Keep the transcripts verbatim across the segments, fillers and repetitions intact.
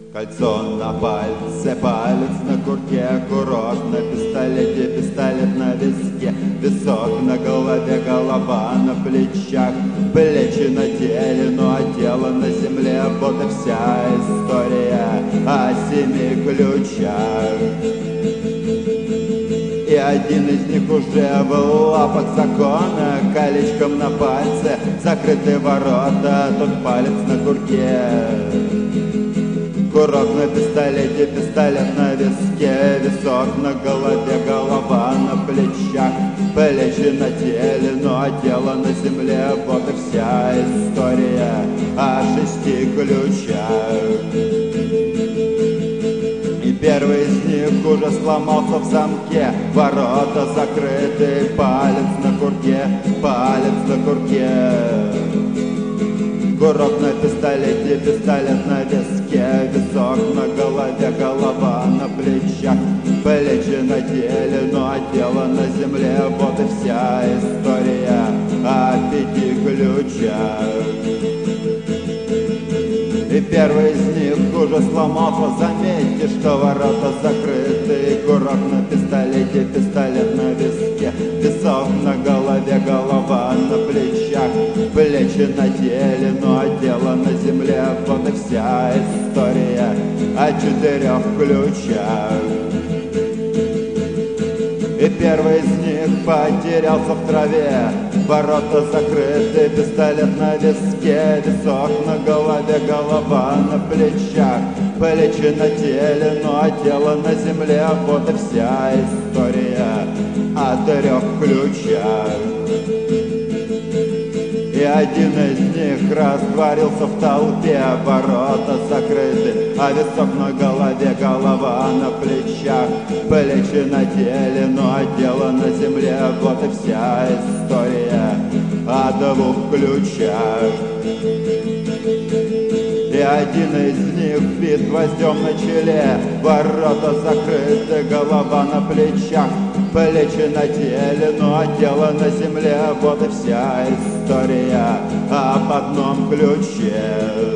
Кольцо на пальце, палец на курке, курок на пистолете, пистолет на виске, висок на голове, голова на плечах, плечи на теле, ну а тело на земле. Вот и вся история о семи ключах. И один из них уже в лапах закона, колечком на пальце закрыты ворота, тот палец на курке, курок на пистолете, пистолет на виске, висок на голове, голова на плечах, плечи на теле, ну а тело на земле. Вот и вся история о шести ключах. И первый из них уже сломался в замке, ворота закрыты, палец на курке, палец на курке, курок на пистолете, пистолет на виске, висок на голове, голова на плечах, плечи на теле, ну а тело на земле. Вот и вся история о пяти ключах. И первый из них уже сломался, заметьте, что ворота закрыты, курок на пистолете, пистолет на виске, висок на голове, голова на плечах, плечи на теле, ну а тело на земле. Вот и вся история о четырех ключах. И первый из них потерялся в траве, ворота закрыты, пистолет на виске, висок на голове, голова на плечах, плечи на теле, ну а тело на земле. Вот и вся история о трех ключах. И один из них растворился в толпе, ворота закрыты, а висок на голове, голова на плечах, плечи на теле, ну а тело на земле. Вот и вся история о двух ключах. И один из них бит гвоздем на челе, ворота закрыты, голова на плечах, плечи на теле, ну а тело на земле. Вот и вся история об одном ключе,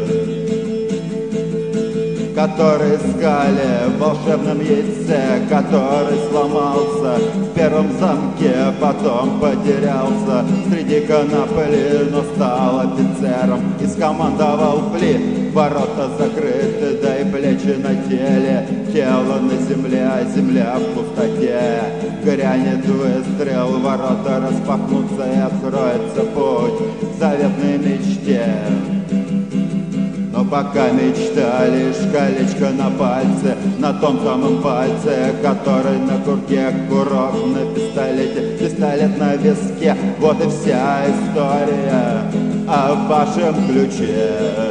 который искали в волшебном яйце, который сломался в первом замке, потом потерялся среди конопли, но стал офицером и скомандовал пли. Ворота закрыты, да и плечи на теле, тело на земле, а земля в пустоте. Грянет выстрел, ворота распахнутся и откроется путь к заветной мечте. Но пока мечта лишь колечко на пальце, на том самом пальце, который на курке, курок на пистолете, пистолет на виске. Вот и вся история о вашем ключе.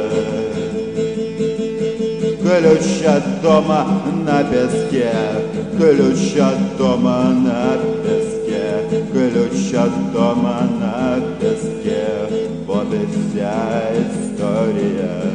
Ключ от дома на песке, ключ от дома на песке, ключ от дома на песке. Вот и вся история.